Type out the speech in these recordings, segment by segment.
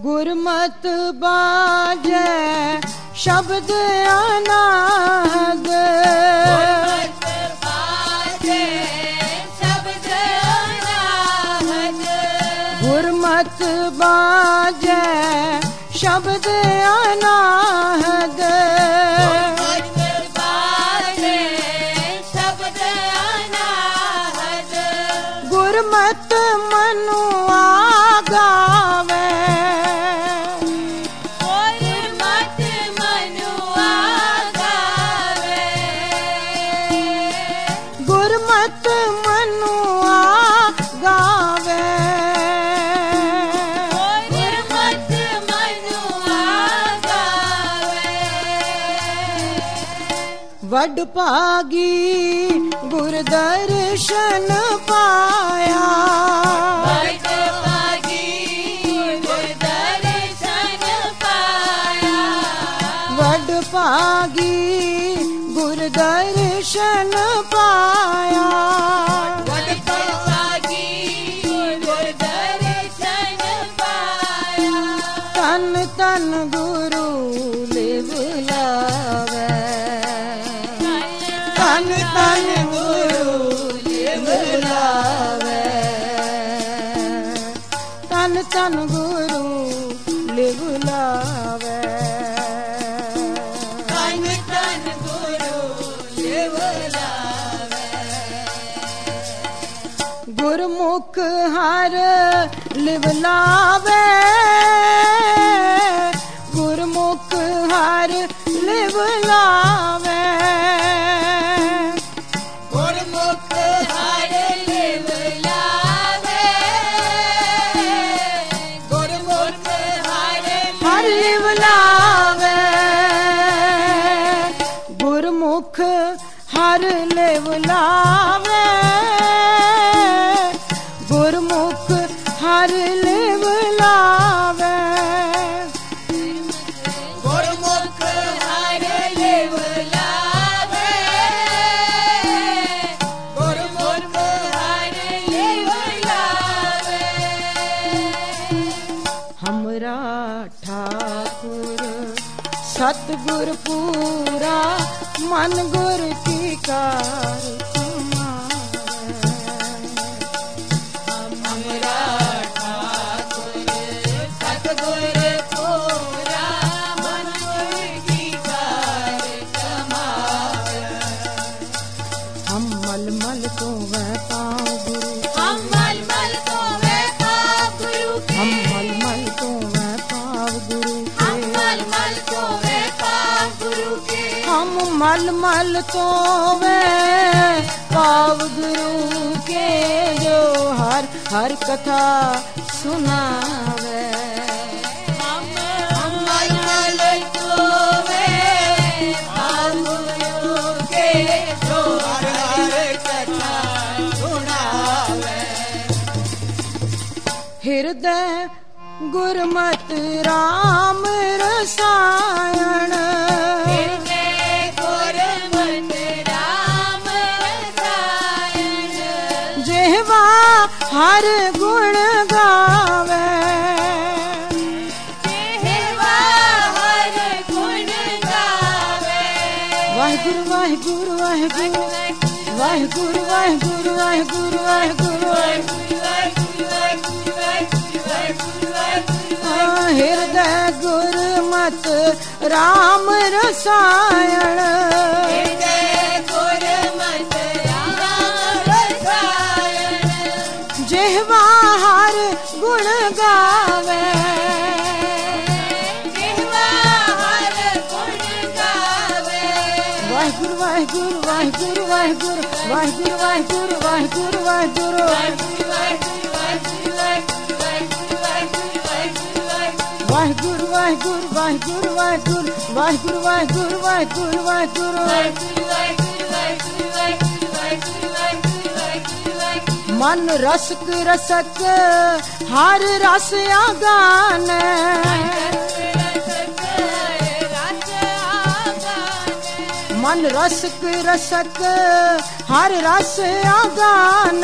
गुरमत बाजे शब्द अनाहद, गुरमत बाजे शब्द अनाहद, गुरमत बाजे शब्द अनाहद, गुरमत बाजे शब्द अनाहद, गुरमत मनुआ गावे, गुरमत मनुआ गावे, गुरमत मनुआ गावे, गुरमत मनुआ गावे, वड भागी गुर दर्शन पाया, वड भागी गुर दर्शन पाया, वड भागी गुर दर्शन पाया, वड भागी गुर दर्शन पाया, तन तन गुरु ले बुलावे, तन तन गुरु ले बुलावे, तन तन गुरु ले बुलावे, तन तन गुरु ले बुलावे, गुरमुख हर लिवलावे, गुरमुख हर लिवलावे, गुरमुख हर ले बुलावे, गुरमुख हर हर लिवलावे, गुरमुख हर लिवलावे, गुरमुख हर लिवलावे, गुरमुख हर ले बुलावे, गुरमुख हर ले बुलावे, हमरा ठाकुर सतगुर पूरा मन गुर की कार हमरा ठाकुर सतगुर पूरा मन गुर की कार कमावे, हम मल मल तो वह पाँव गुरु, हम मल मल तो वे पाप गुरु के, हम मल मल तो वह पाँव गुरु हम के, मल मल तो वे पाप गुरु के, हम मल मल तो वह पाव गुरु के, जो हर हर कथा सुनावे, हम मल मल तो वे पाप गुरु के, जो हर हर कथा सुनावे, हृदय गुरमत राम रसायन, हृदय गुरमत राम रसायन, जेहवा हर गुण गावे, जेहवा हर गुण गावे, वाहिगुरु वाहिगुरु वाहिगुरु वाहिगुरु वाहिगुरु वाहिगुरु वाहिगुरु हृदय गुरमत राम रसायन, जेहवा हर गुण गावे, वाहिगुरु वाहिगुरु वाहिगुरु वाहिगुरु वाहिगुरु वाहिगुरु वाहिगुरु वाहिगुरु वाहिगुरु वाहिगुरु वाहिगुरु वाहिगुरु वाहिगुरु वाहिगुरु वाहिगुरु वाहिगुरु मन रसक रसक हर रस आगान, मन रसक रसक हर रस आगान,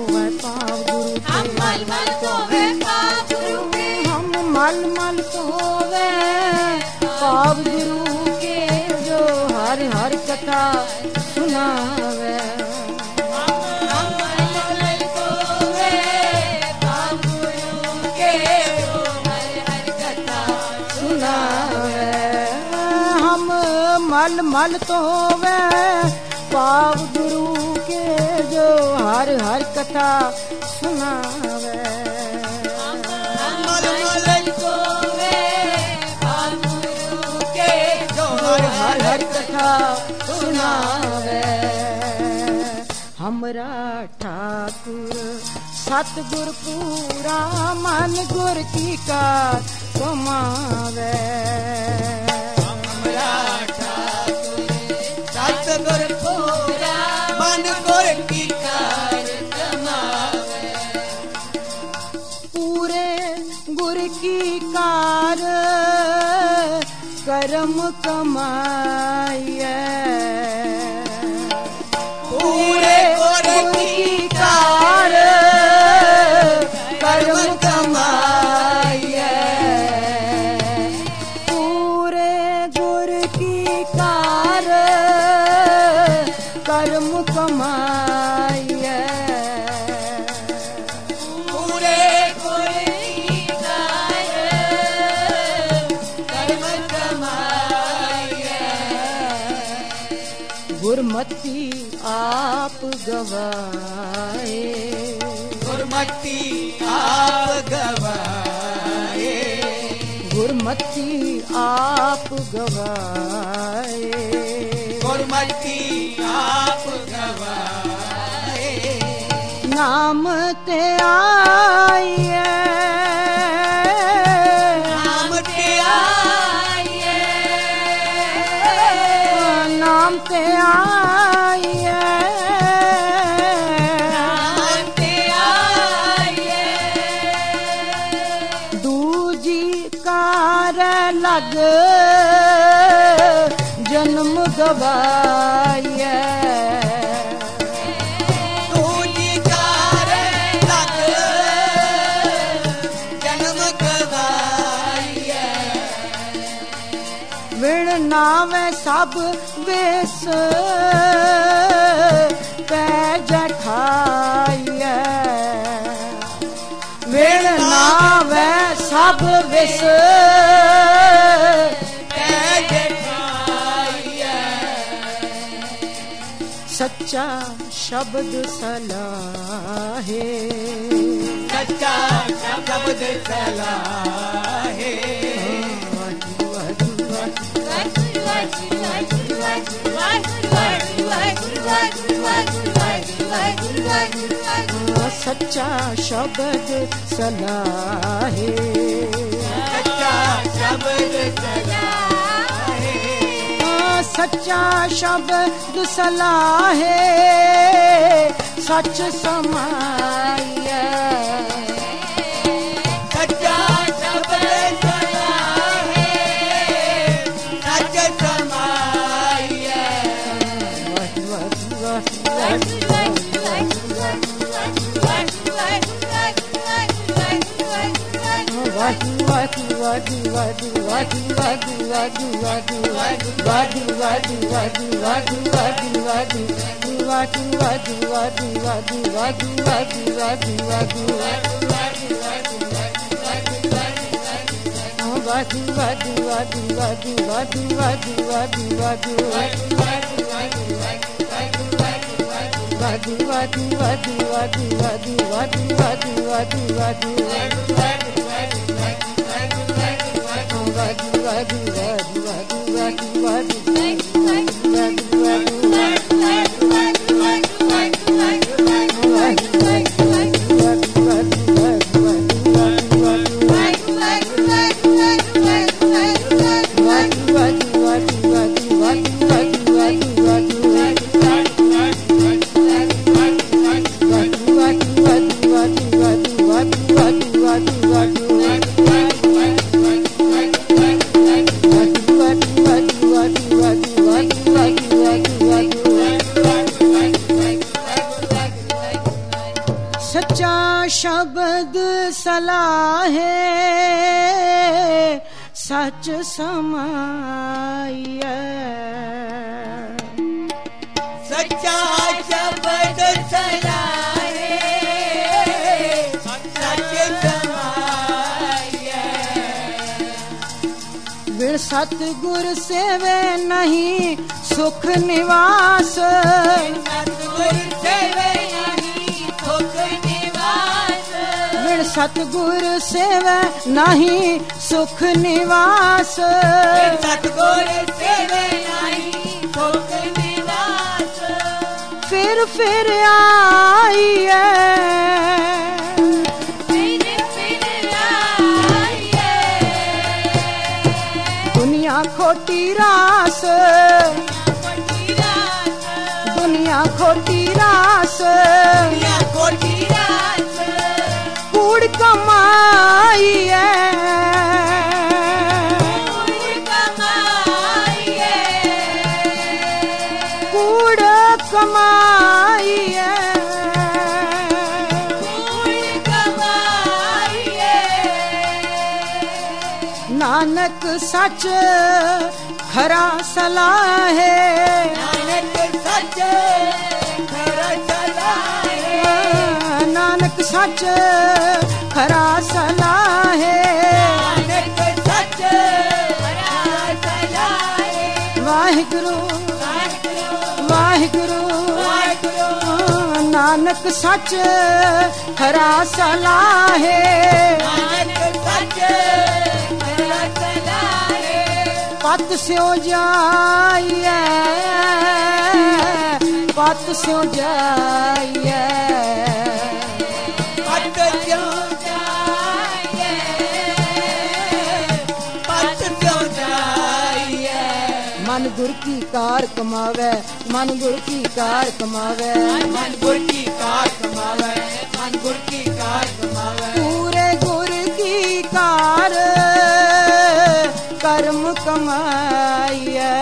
धोवे पाव गुरु के। हम मल मल धोवे पाव गुरु के। हम मल मल धोवे पाव गुरु के, जो हर हर कथा सुनावे। हम मल मल धोवे पाव गुरु के, जो हर हर कथा सुनावे। हम मल मल धोवे पाव गुरु के, जो हर हर कथा सुनावे। हम मल मल धोवे पाव गुरु के, जो हर हर कथा सुनावे। हमरा ठाकुर सतगुर पूरा मन गुर की कार कमावे। हमरा ठाकुर सतगुर पूरा मन गुर की कार कमावे। पूरे गुर की कार कर्म कमाइए। पूरे गुर की कार कर्म कमाइए। पूरे गुर की कार कर्म कमाइए। पूरे गुर की कार कर्म कमाइए। गुरमति आप गवाए। गुरमति आप गवाए। गुरमति आप गवाए। गुरमति आप गवाए। नाम ते आइए। नाम ते आइए। नाम ते आइए। नाम ते आइए। दूजी कार लग जन्म गवाइए। दूजी कार लग जन्म गवाइए। विण नावे सब विस पैज खाइए। विण नावे सब विस पैज खाइए। सच्चा शब्द सलाहे। सच्चा शब्द सलाहे। सच्चा शब्द सलाहे। सच्चा शब्द सलाहे। सच्चा शब्द सलाहे। सच समाइए। सच्चा शब्द सलाहे। सच समाइए। Wadu सच्चा शब्द सलाहे सच समाइए। सच्चा शब्द सलाहे सच समाइए। बिन सतगुर सेवे नहीं सुख निवास। सतगुर सेवे नहीं सुख निवास। बिन सतगुर सेवे नहीं सुख निवास। सतगुर सेवे नहीं सुख निवास। फिर आइए दुनिया खोटी रास। दुनिया खोटी रास। खोटी रास। कूड़ कमाई है। कूड़ कमाई है। नानक सच खरा सलाह है। नानक सच खरा सलाह है। नानक सच खरा सलाह है। नानक सच खरा सलाह है। वाहिगुरु वाहिगुरु नानक सच खरा सलाह है। नानक सच खरा सलाह है। पत स्यो जाइए पत स्यो जाइए। पत स्यो जाइए पत स्यो जाइए। मन गुर की कार कमावे मन गुर की कार कमावे। मन गुर की कार कमावे मन गुर की कार कमावे। पूरे गुर की कार कर्म कमाइए।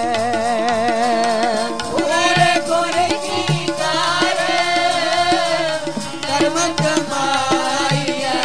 पूरे गुर की कार कर्म कमाइए।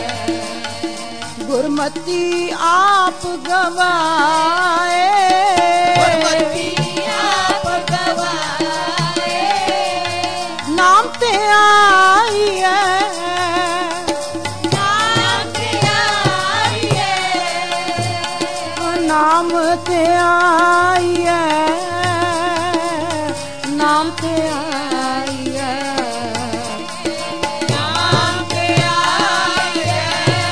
गुरमति आप गवाए। गुरमति आप गवाए। नाम ते आई है। नाम ते आई है। नाम ते आई है। नाम ते आई है। नाम ते आई है।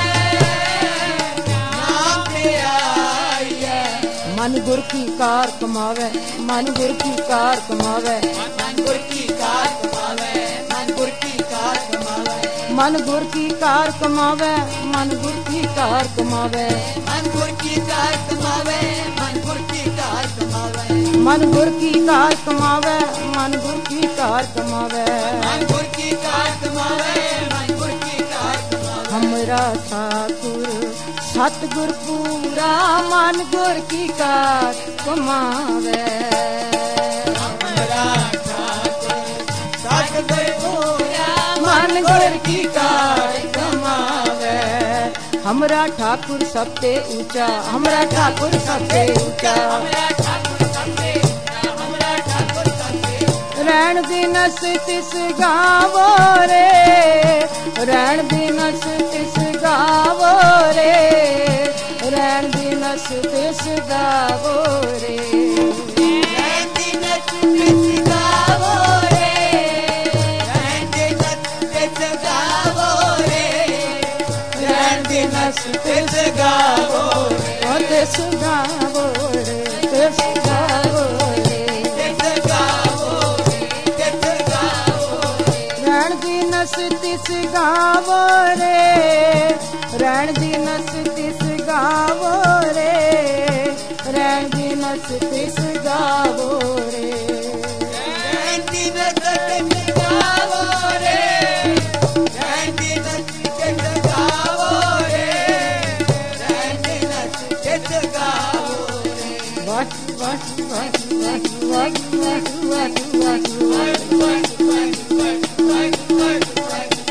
नाम ते आई है। मन गुर की कार कमावे मन गुर की कार कमावे। मन गुर की कार कमावे मन गुर की कार कमावे। मन गुर की कार कमावे मन गुर की कार कमावे। मन गुर की कार कमावे मन गुर की कार कमावे। मन गुर की कार कमावे मन गुर की कार कमावे। मन गुर की कार कमावे मन गुर की कार कमावे। हमरा ठाकुर सतगुर पूरा मन गुर की कार कमावे। हमरा ठाकुर सतगुर पूरा मन गुर की कार कमावे। हमरा ठाकुर सबसे ऊंचा हमरा ठाकुर सबसे ऊंचा। हमरा ठाकुर सबसे ऊंचा हमरा ठाकुर सबसे ऊंचा। रैण दिनस तिस गावो रे रैण दिनस तिस गावो रे। रैण दिनस तिस गावो रे। रैण दिनस तिस गावो रे। रैण दिनस तिस गावो रे। रैण दिनस तिस गावो रे। ओ तिस गावो रे तिस गावो रे। तिस गावो रे तिस गावो रे। रैण दिनस तिस गावो रे। रैण दिनस तिस गावो रे। रैण दिनस तिस गावो रे। रैण दिनस तिस गावो रे। रैण दिनस तिस गावो रे। रैण दिनस तिस गावो रे। वट वट वट वट वट वट वट वट वट।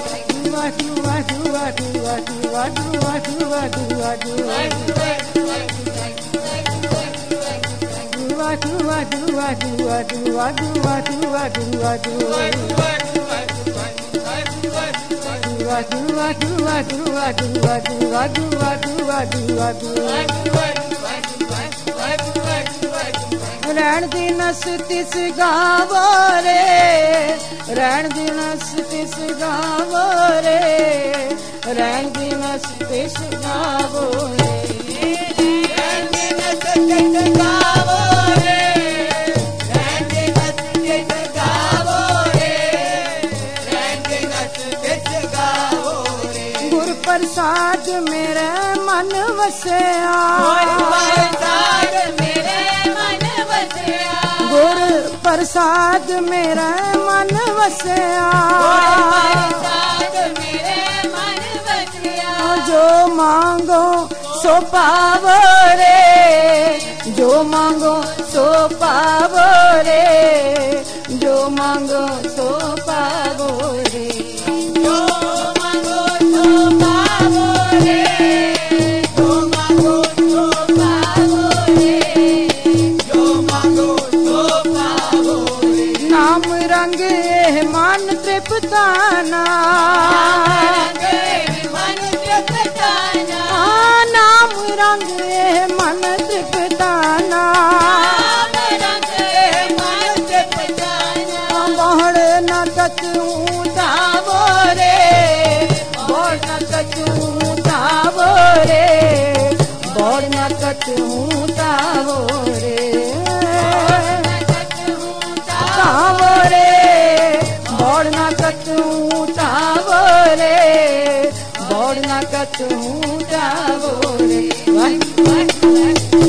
रैण दी नस तिस गावो रे, रैण दी नस तिस गावो रे, रैण दी नस तिस गावो रे, रैण दी नस तिस गावो रे, रैण दी नस तिस गावो रे, रैण दी नस तिस गावो रे। गुर प्रसाद मेरे मन वसया, गुर प्रसाद मेरा मन वसया, जो मांगो सो पावो रे, जो मांगो सो पावो रे, जो मांगो सो पावो रे, जो मांगो सो पावो रे, जो मांगो सो पावो रे, जो मांगो सो पावो रे। नाम रंग एह मन तृप्ताना, नाम रंग एह मन तृप्ताना, बहुड़ न कचूं तावो रे, बहुड़ न कचूं तावो रे, बहुड़ न कचूं तावो रे, तावो रे, बहुड़ न कचूं तावो रे, बहुड़ न कचूं तावो रे।